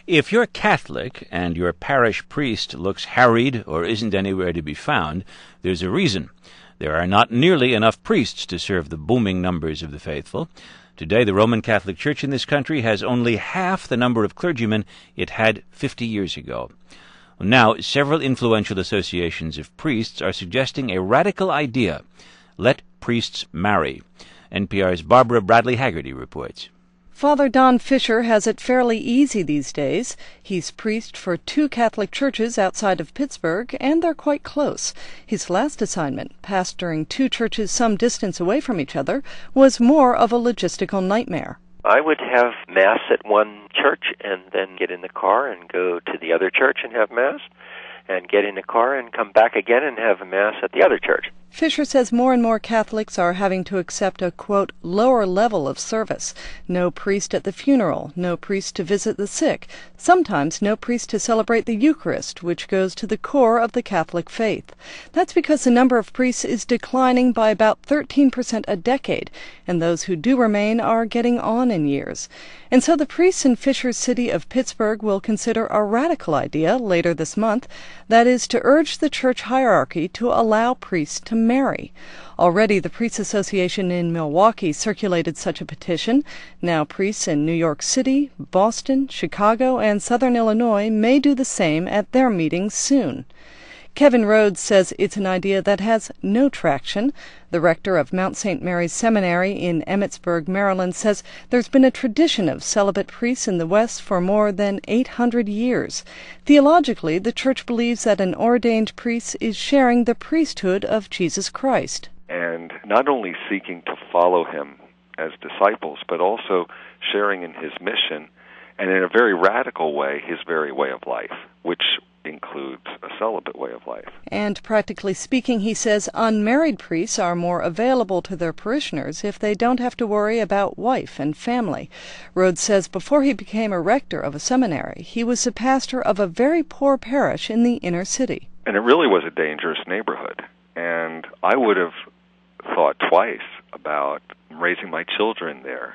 If you're Catholic and your parish priest looks harried or isn't anywhere to be found, there's a reason. There are not nearly enough priests to serve the booming numbers of the faithful. Today, the Roman Catholic Church in this country has only half the number of clergymen it had 50 years ago. Now, several influential associations of priests are suggesting a radical idea: let priests marry. NPR's Barbara Bradley Haggerty reports. Father Don Fisher has it fairly easy these days. He's priest for 2 Catholic churches outside of Pittsburgh, and they're quite close. His last assignment, pastoring 2 churches some distance away from each other, was more of a logistical nightmare. I would have Mass at one church and then get in the car and go to the other church and have Mass, and get in the car and come back again and have Mass at the other church. Fisher says more and more Catholics are having to accept a, quote, lower level of service. No priest at the funeral, no priest to visit the sick, sometimes no priest to celebrate the Eucharist, which goes to the core of the Catholic faith. That's because the number of priests is declining by about 13% a decade, and those who do remain are getting on in years. And so the priests in Fisher's city of Pittsburgh will consider a radical idea later this month, that is to urge the church hierarchy to allow priests to marry. Already the Priests Association in Milwaukee circulated such a petition. Now priests in New York City, Boston, Chicago, and Southern Illinois may do the same at their meetings soon. Kevin Rhodes says it's an idea that has no traction. The rector of Mount St. Mary's Seminary in Emmitsburg, Maryland, says there's been a tradition of celibate priests in the West for more than 800 years. Theologically, the church believes that an ordained priest is sharing the priesthood of Jesus Christ. And not only seeking to follow him as disciples, but also sharing in his mission, and in a very radical way, his very way of life, which includes a celibate way of life. And practically speaking, he says unmarried priests are more available to their parishioners if they don't have to worry about wife and family. Rhodes says before he became a rector of a seminary, he was the pastor of a very poor parish in the inner city. And it really was a dangerous neighborhood. And I would have thought twice about raising my children there.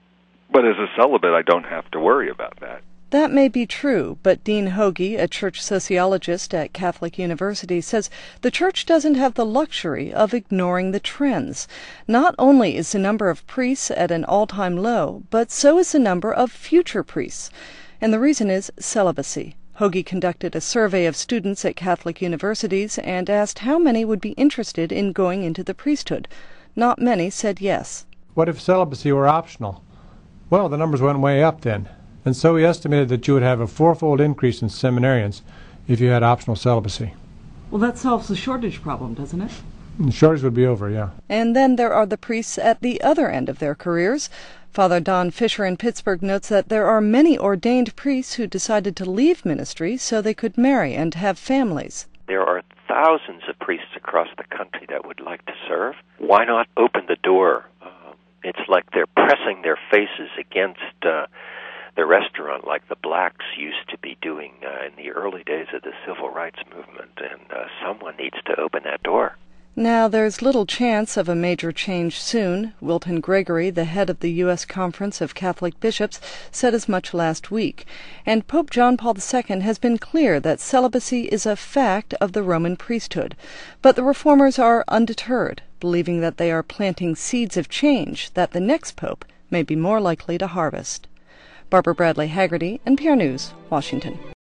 But as a celibate, I don't have to worry about that. That may be true, but Dean Hoagie, a church sociologist at Catholic University, says the church doesn't have the luxury of ignoring the trends. Not only is the number of priests at an all-time low, but so is the number of future priests. And the reason is celibacy. Hoagie conducted a survey of students at Catholic universities and asked how many would be interested in going into the priesthood. Not many said yes. What if celibacy were optional? Well, the numbers went way up then. And so he estimated that you would have a 4-fold increase in seminarians if you had optional celibacy. Well, that solves the shortage problem, doesn't it? The shortage would be over, yeah. And then there are the priests at the other end of their careers. Father Don Fisher in Pittsburgh notes that there are many ordained priests who decided to leave ministry so they could marry and have families. There are thousands of priests across the country that would like to serve. Why not open the door? It's like they're pressing their faces against the restaurant like the blacks used to be doing in the early days of the civil rights movement, and someone needs to open that door. Now, there's little chance of a major change soon. Wilton Gregory, the head of the U.S. Conference of Catholic Bishops, said as much last week. And Pope John Paul II has been clear that celibacy is a fact of the Roman priesthood. But the reformers are undeterred, believing that they are planting seeds of change that the next pope may be more likely to harvest. Barbara Bradley Haggerty, NPR News, Washington.